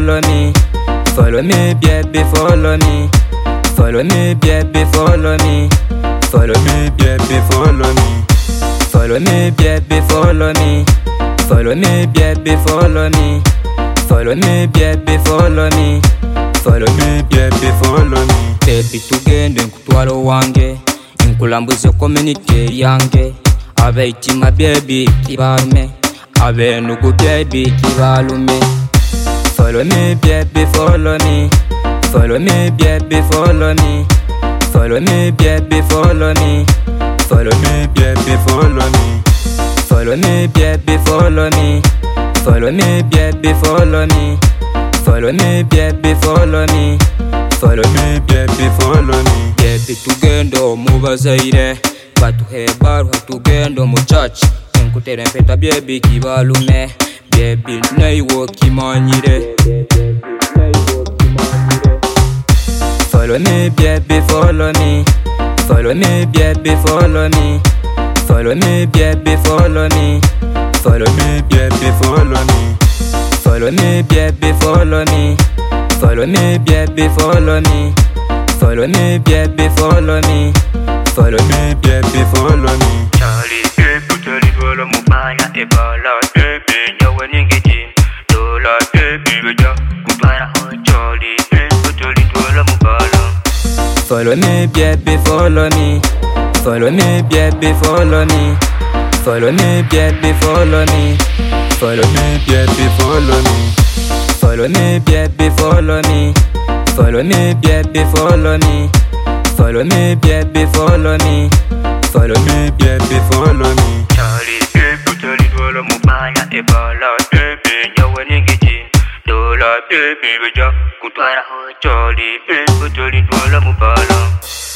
follow me. Follow me, baby, follow me. Follow me, baby, follow me. Follow me, baby, follow me. Follow me, baby, follow me. Follow me, baby, follow me. Follow me, baby, follow me. Follow me, baby, follow me. Baby, tugende nkutwalo wange, nkulambuze community yange. Abe itima baby tibalume, abe nugu baby tibalume. Follow me, baby, follow me. Follow me, baby, follow me. Follow me, baby, follow me. Follow me, baby, follow me. Follow me, baby, follow me. Follow me, baby, follow me. Follow me, baby, follow me. Follow me, baby, follow me. Baby, tugendo mubazaire, batuhebaru tugendo mu church. Enkutere mpeta baby kibalume, baby naiwo kimanyire. Follow me, baby, follow me. Follow me, baby, follow me. Follow me, baby, follow me. Follow me, baby, follow me. Follow me, baby, follow me. Follow me, baby, follow me. Follow me, baby, follow me. Follow me, baby, follow me. Charlie, baby, Charlie, follow me. Bala, ebala, baby, nyawa ningiti. Dola, baby, beja, kubara, Charlie, baby, Charlie, follow me. Bala. Follow me, baby, follow me. Follow me, baby, follow me. Follow me, baby, follow me. Follow me, baby, follow me. Follow me, baby, follow me. Follow me, baby, follow me. Follow me, baby, follow me. Follow me, baby, follow me. Charlie, baby, Charlie, follow me. Bala, ebala, baby, nyawa ningiti. Dola, baby, beja, kubara, Charlie, baby, Charlie, follow me. Bala.